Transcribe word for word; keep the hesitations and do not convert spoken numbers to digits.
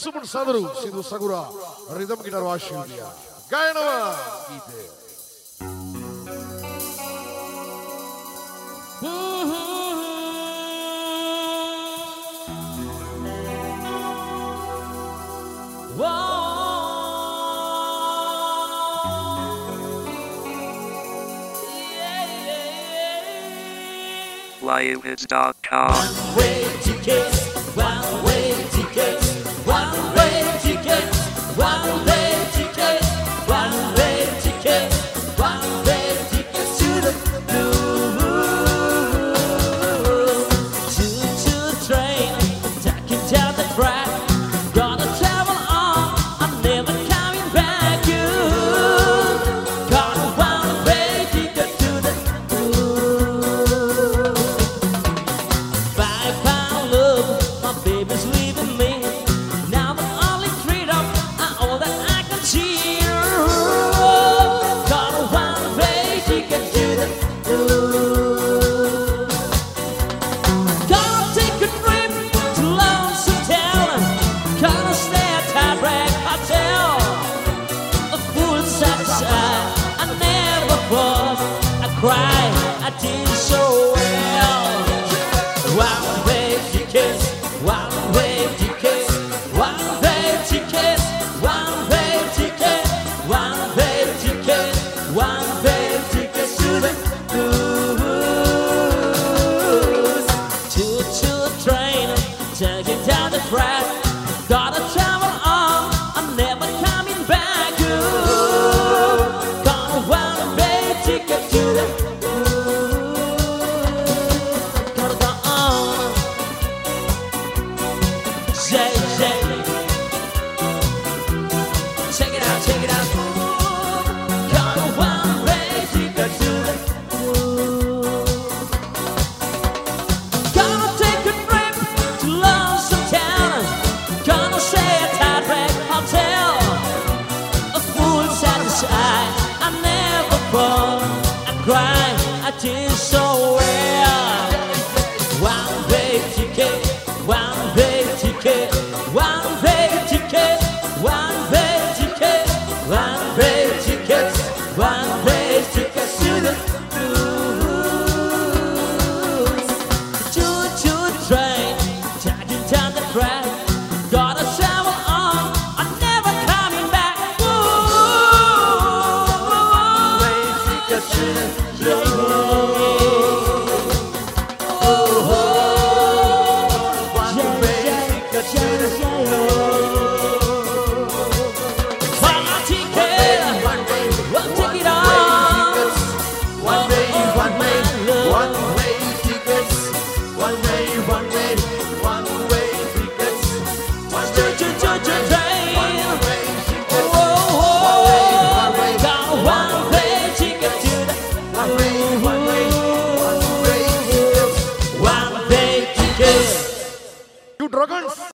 Sumun Sadru, Sidhu Sagura, rhythm guitar Vashilya. Gayanava Gite. live hits dot com. One way ticket, one way ticket, one way ticket, one way ticket, one way ticket, one way ticket to the moon. Choo-choo train, taking down the track. Gonna travel on, I'm never coming back. You got a one-way ticket to the moon. Five-pound love, my baby's leaving me. Now the only freedom are all that I can see. Got a one-way ticket to the moon. Gonna take a trip to Lonesome Town. Gonna stay at Heartbreak Hotel. A fool satisfied, I never was. I cried, I did so well. One-way ticket, one-way ticket, one-way ticket, one-way ticket, one-way ticket, one-way ticket to the moon. Choo-choo train, taking down the track. Gotta travel on, I'm never coming back. Ooh, got a one-way ticket to the moon. Gotta go on, say, say. Check it out, check it out. Got a one-way ticket to the moon. Gonna take a trip to Lonesome Town. Gonna stay at Heartbreak Hotel. A fool satisfied, I never fall. I cry, I did so well. One-way ticket, one-way ticket, one-way ticket, one-way ticket, one-way ticket, one-way ticket to the moon. Choo-choo train, taking down the track. Gotta travel on, I'm never coming back. Ooh, one-way ticket to the moon. Oh, one-way ticket to the moon. One ticket, one ticket on. One way, one way, one way tickets. One way, one way, one way tickets. One way,